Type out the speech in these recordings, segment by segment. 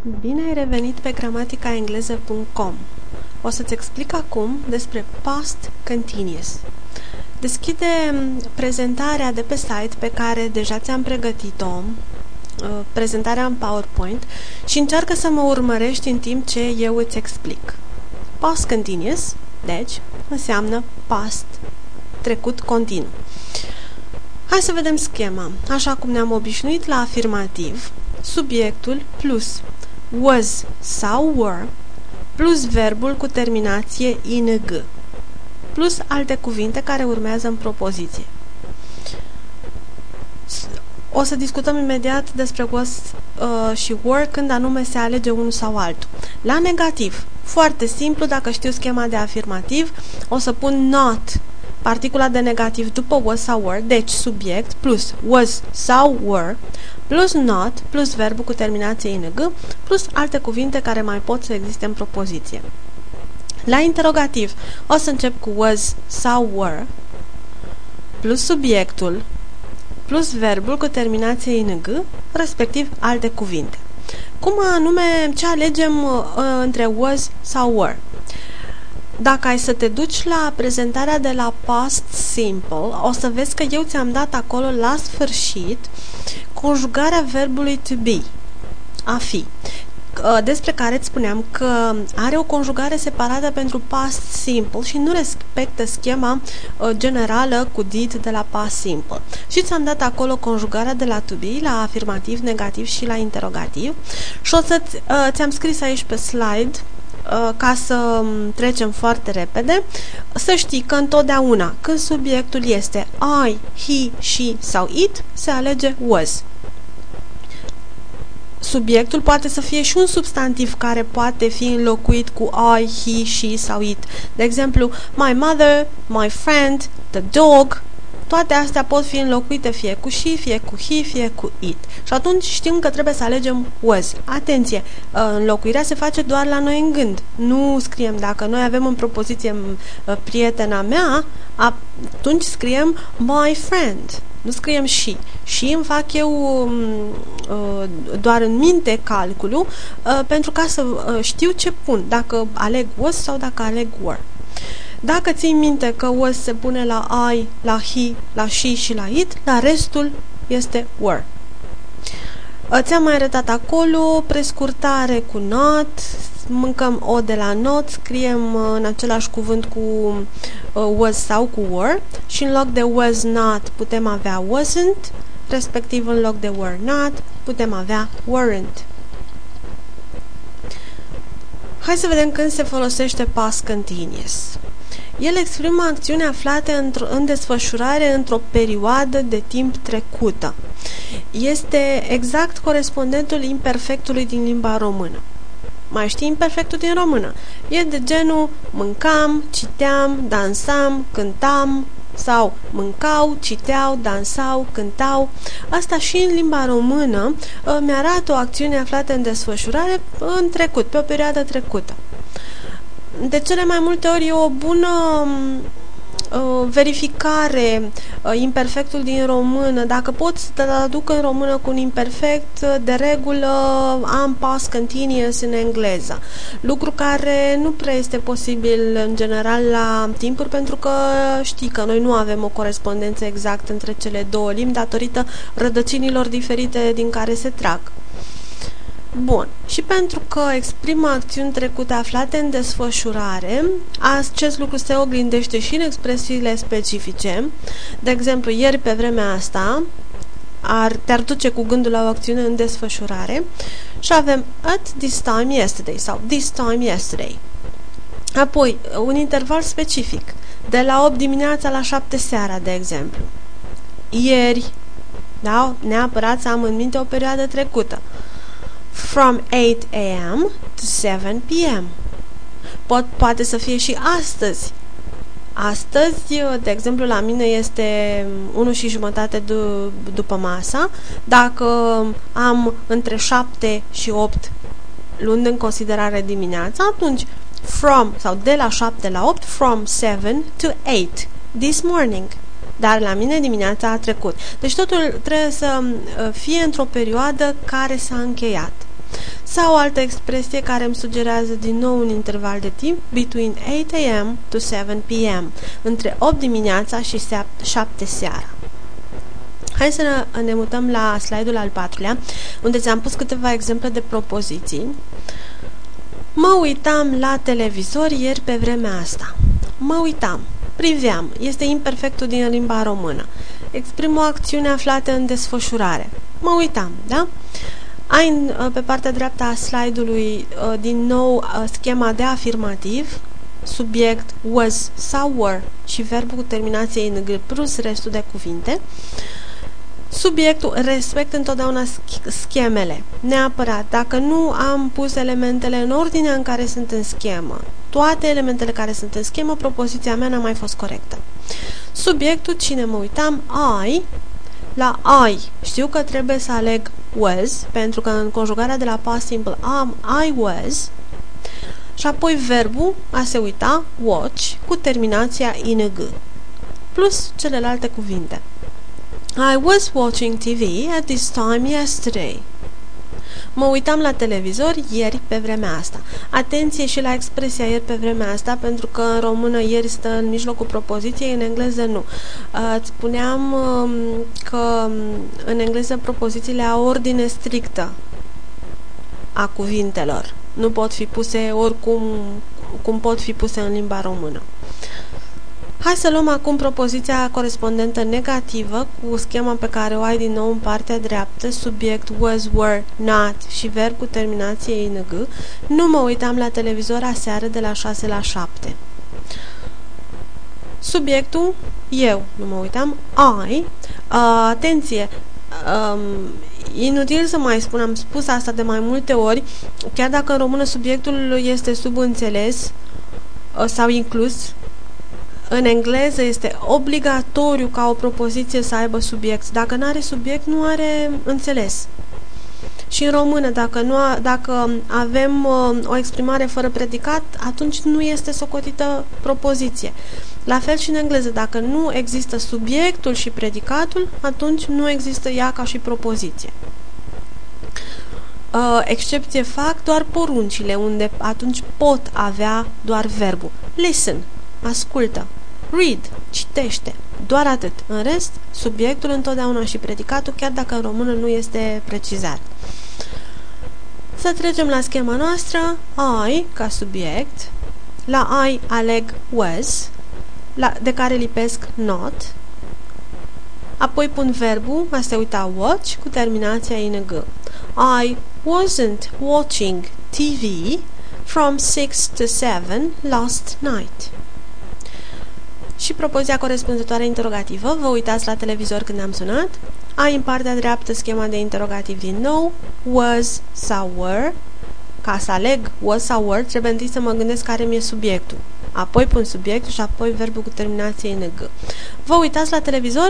Bine ai revenit pe gramaticaengleză.com. O să-ți explic acum despre past continuous. Deschide prezentarea de pe site pe care deja ți-am pregătit-o, prezentarea în PowerPoint, și încearcă să mă urmărești în timp ce eu îți explic. Past continuous, deci, înseamnă past, trecut continuu. Hai să vedem schema. Așa cum ne-am obișnuit la afirmativ, subiectul plus was sau were plus verbul cu terminație ing plus alte cuvinte care urmează în propoziție. O să discutăm imediat despre was și were când anume se alege unul sau altul. La negativ, foarte simplu, dacă știu schema de afirmativ, o să pun not, particula de negativ după was sau were, deci subiect plus was sau were plus not plus verbul cu terminație ing plus alte cuvinte care mai pot să existe în propoziție. La interrogativ o să încep cu was sau were plus subiectul plus verbul cu terminație ing, respectiv alte cuvinte. Cum anume, ce alegem între was sau were? Dacă ai să te duci la prezentarea de la past simple, o să vezi că eu ți-am dat acolo la sfârșit conjugarea verbului to be, a fi, despre care îți spuneam că are o conjugare separată pentru past simple și nu respectă schema generală cu did de la past simple. Și ți-am dat acolo conjugarea de la to be, la afirmativ, negativ și la interrogativ și o să ți-am scris aici pe slide, ca să trecem foarte repede, să știi că întotdeauna când subiectul este I, he, she sau it, se alege was. Subiectul poate să fie și un substantiv care poate fi înlocuit cu I, he, she sau it. De exemplu, my mother, my friend, the dog. Toate astea pot fi înlocuite fie cu she, fie cu he, fie cu it. Și atunci știm că trebuie să alegem was. Atenție! Înlocuirea se face doar la noi în gând. Nu scriem, dacă noi avem în propoziție prietena mea, atunci scriem my friend. Nu scriem she. Și îmi fac eu doar în minte calculul pentru ca să știu ce pun, dacă aleg was sau dacă aleg were. Dacă ții minte că was se pune la I, la he, la she și la it, la restul este were. Ți-am mai arătat acolo prescurtare cu not, mâncăm o de la not, scriem în același cuvânt cu was sau cu were și în loc de was not putem avea wasn't, respectiv în loc de were not putem avea weren't. Hai să vedem când se folosește past continuous. El exprimă acțiuni aflate în desfășurare într-o perioadă de timp trecută. Este exact corespondentul imperfectului din limba română. Mai știi imperfectul din română? E de genul mâncam, citeam, dansam, cântam sau mâncau, citeau, dansau, cântau. Asta și în limba română mi-arată o acțiune aflată în desfășurare în trecut, pe o perioadă trecută. De cele mai multe ori e o bună verificare imperfectul din română. Dacă pot să traduc în română cu un imperfect, de regulă am past continuous în engleză. Lucru care nu prea este posibil în general la timpuri, pentru că știi că noi nu avem o corespondență exactă între cele două limbi datorită rădăcinilor diferite din care se trag. Bun. Și pentru că exprimă acțiuni trecute aflate în desfășurare, acest lucru se oglindește și în expresiile specifice. De exemplu, ieri pe vremea asta te-ar duce cu gândul la o acțiune în desfășurare și avem at this time yesterday sau this time yesterday. Apoi, un interval specific, de la 8 dimineața la 7 seara, de exemplu. Ieri, da? Neapărat să am în minte o perioadă trecută. From 8 a.m. to 7 p.m. Poate să fie și astăzi. Astăzi, de exemplu, la mine este 1:30 după masa. Dacă am între 7 și 8 luând în considerare dimineața, atunci from sau de la 7 la 8, from 7 to 8 this morning. Dar la mine dimineața a trecut. Deci totul trebuie să fie într-o perioadă care s-a încheiat. Sau o altă expresie care îmi sugerează din nou un interval de timp, between 8 a.m. to 7 p.m., între 8 dimineața și 7 seara. Hai să ne mutăm la slide-ul al 4-lea, unde ți-am pus câteva exemple de propoziții. Mă uitam la televizor ieri pe vremea asta. Mă uitam, priveam, este imperfectul din limba română. Exprim o acțiune aflată în desfășurare. Mă uitam, da? Ai pe partea dreaptă a slide-ului din nou schema de afirmativ, subiect, was sau were și verbul cu terminație ing plus restul de cuvinte. Subiectul, respect întotdeauna schemele, neapărat. Dacă nu am pus elementele în ordinea în care sunt în schemă, toate elementele care sunt în schemă, propoziția mea n-a mai fost corectă. Subiectul, cine mă uitam, I. La I știu că trebuie să aleg was, pentru că în conjugarea de la past simple I was. Și apoi verbul, a se uita, watch, cu terminația ing, plus celelalte cuvinte. I was watching TV at this time yesterday. Mă uitam la televizor ieri pe vremea asta. Atenție și la expresia ieri pe vremea asta, pentru că în română ieri stă în mijlocul propoziției, în engleză nu. Îți spuneam că în engleză propozițiile au ordine strictă a cuvintelor. Nu pot fi puse oricum cum pot fi puse în limba română. Hai să luăm acum propoziția corespondentă negativă cu schema pe care o ai din nou în partea dreaptă, subiect, was, were, not și verb cu terminație ing. Nu mă uitam la televizor aseară de la 6 la 7. Subiectul, eu, nu mă uitam, I. Atenție, inutil să mai spun, am spus asta de mai multe ori, chiar dacă în română subiectul este subînțeles sau inclus, în engleză este obligatoriu ca o propoziție să aibă subiect. Dacă nu are subiect, nu are înțeles. Și în română, dacă avem o exprimare fără predicat, atunci nu este socotită propoziție. La fel și în engleză, dacă nu există subiectul și predicatul, atunci nu există ea ca și propoziție. Excepție fac doar poruncile, unde atunci pot avea doar verbul. Listen, ascultă. Read, citește. Doar atât. În rest, subiectul întotdeauna și predicatul, chiar dacă în română nu este precizat. Să trecem la schema noastră. I ca subiect. La I aleg was, de care lipesc not. Apoi pun verbul, a se uita watch, cu terminația ing. I wasn't watching TV from 6 to 7 last night. Și propoziția corespunzătoare interrogativă, vă uitați la televizor când am sunat. Ai în partea dreaptă schema de interrogativ din nou, was sau were. Ca să aleg was sau were, trebuie întâi să mă gândesc care mi-e subiectul. Apoi pun subiectul și apoi verbul cu terminație ing. Vă uitați la televizor?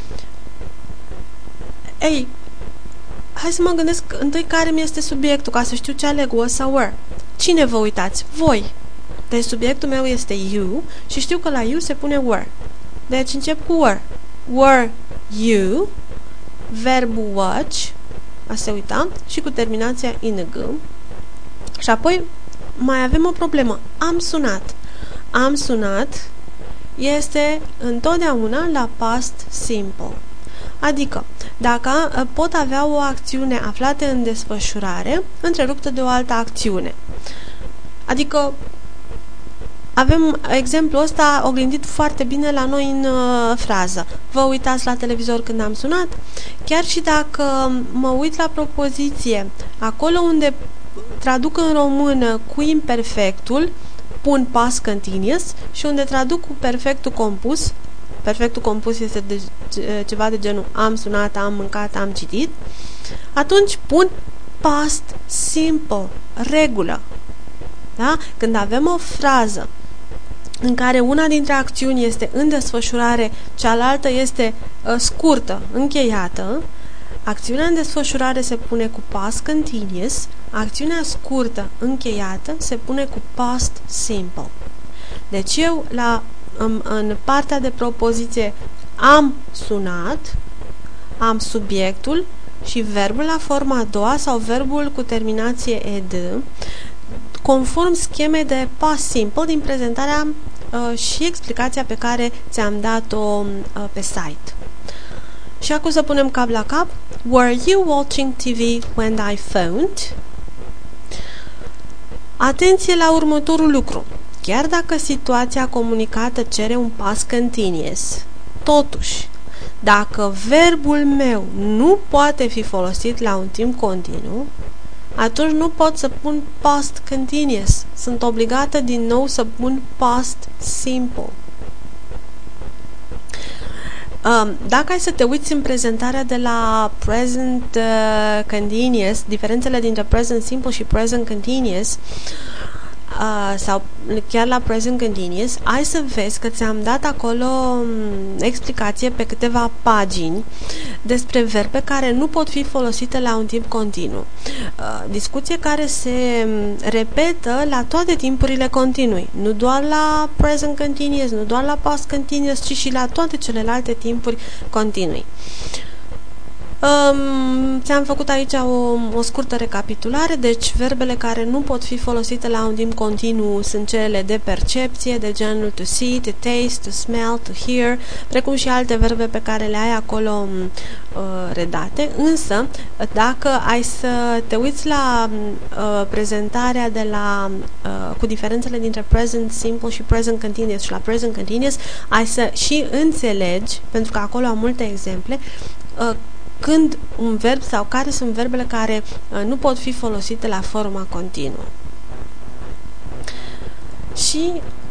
Ei, hai să mă gândesc întâi care mi este subiectul, ca să știu ce aleg, was sau were. Cine vă uitați? Voi. Deci subiectul meu este you și știu că la you se pune were. Deci încep cu were. Were you, verbul watch, a se uita, și cu terminația ing. Și apoi mai avem o problemă. Am sunat. Am sunat este întotdeauna la past simple. Adică, dacă pot avea o acțiune aflată în desfășurare, întreruptă de o altă acțiune. Adică, avem exemplul ăsta oglindit foarte bine la noi în frază. Vă uitați la televizor când am sunat? Chiar și dacă mă uit la propoziție, acolo unde traduc în română cu imperfectul, pun past continuous, și unde traduc cu perfectul compus, perfectul compus este ceva de genul am sunat, am mâncat, am citit, atunci pun past simple, regulă. Da? Când avem o frază în care una dintre acțiuni este în desfășurare, cealaltă este scurtă, încheiată, acțiunea în desfășurare se pune cu past continuous, acțiunea scurtă, încheiată, se pune cu past simple. Deci eu, în partea de propoziție am sunat, am subiectul și verbul la forma a doua sau verbul cu terminație ed, conform schemei de past simple din prezentarea și explicația pe care ți-am dat-o pe site. Și acum să punem cap la cap. Were you watching TV when I phoned? Atenție la următorul lucru. Chiar dacă situația comunicată cere un past continuous, totuși, dacă verbul meu nu poate fi folosit la un timp continuu, atunci nu pot să pun past continuous. Sunt obligată din nou să pun past simple. Dacă ai să te uiți în prezentarea de la present continuous, diferențele dintre present simple și present continuous, sau chiar la present continuous, ai să vezi că ți-am dat acolo explicație pe câteva pagini despre verbe care nu pot fi folosite la un timp continuu. Discuție care se repetă la toate timpurile continui, nu doar la present continuous, nu doar la past continuous, ci și la toate celelalte timpuri continui. Ți-am făcut aici o scurtă recapitulare. Deci verbele care nu pot fi folosite la un timp continuu sunt cele de percepție, de genul to see, to taste, to smell, to hear, precum și alte verbe pe care le ai acolo redate. Însă, dacă ai să te uiți la prezentarea de la cu diferențele dintre present simple și present continuous și la present continuous, ai să și înțelegi, pentru că acolo am multe exemple, când un verb sau care sunt verbele care nu pot fi folosite la forma continuă. Și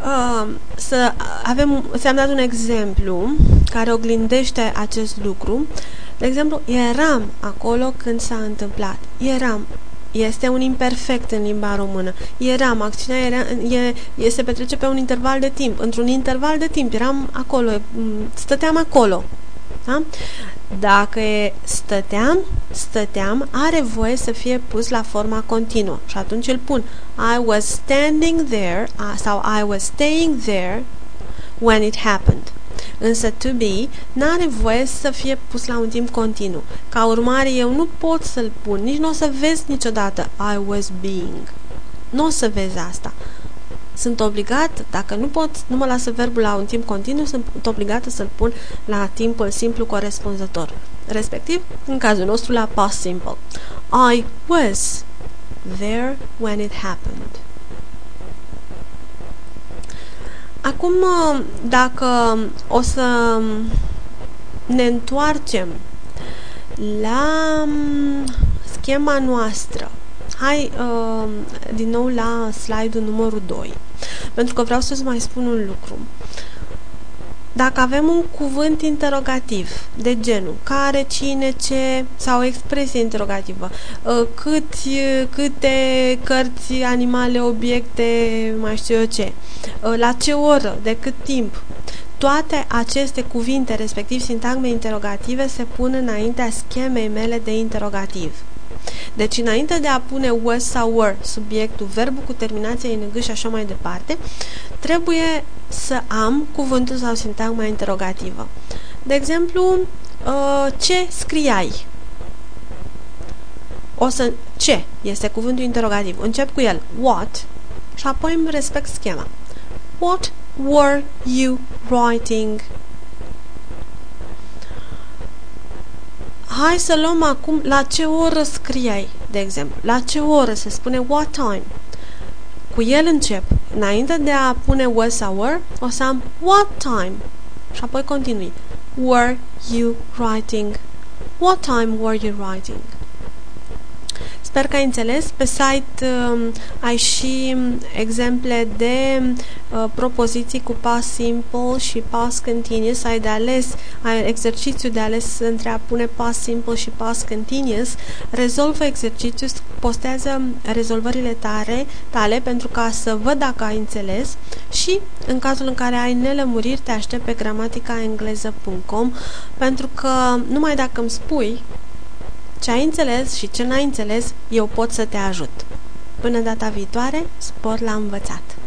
ți-am dat un exemplu care oglindește acest lucru. De exemplu, eram acolo când s-a întâmplat. Eram. Este un imperfect în limba română. Eram, acțiunea se petrece pe un interval de timp. Într-un interval de timp eram acolo, stăteam acolo. Da? Dacă stăteam, are voie să fie pus la forma continuă. Și atunci îl pun I was standing there sau I was staying there when it happened. Însă to be n-are voie să fie pus la un timp continuu. Ca urmare, eu nu pot să-l pun, nici nu o să vezi niciodată I was being. Nu o să vezi asta. Sunt obligat, dacă nu mă lasă verbul la un timp continuu, sunt obligată să-l pun la timpul simplu corespunzător. Respectiv, în cazul nostru, la past simple. I was there when it happened. Acum, dacă o să ne întoarcem la schema noastră, hai din nou la slide-ul numărul 2, pentru că vreau să-ți mai spun un lucru. Dacă avem un cuvânt interogativ de genul care, cine, ce, sau o expresie interogativă, câte, cărți, animale, obiecte, mai știu eu ce, la ce oră, de cât timp, toate aceste cuvinte, respectiv sintagme interogative, se pun înaintea schemei mele de interogativ. Deci, înainte de a pune was sau were, subiectul, verbul cu terminație ing și așa mai departe, trebuie să am cuvântul sau sintagma interogativă. De exemplu, ce scriai? Ce este cuvântul interogativ. Încep cu el, what, și apoi îmi respect schema. What were you writing? Hai să luăm acum la ce oră scriai, de exemplu. La ce oră se spune what time. Cu el încep. Înainte de a pune was sau were, o să am what time. Și apoi continui. Were you writing? What time were you writing? Sper că ai înțeles. Pe site ai și exemple de propoziții cu past simple și past continuous. Ai exercițiul de ales între a pune past simple și past continuous. Rezolvă exercițiul, postează rezolvările tale pentru ca să văd dacă ai înțeles și în cazul în care ai nelămuriri te aștept pe gramaticaengleză.com, pentru că numai dacă îmi spui ce ai înțeles și ce n-ai înțeles, eu pot să te ajut. Până data viitoare, spor la învățat!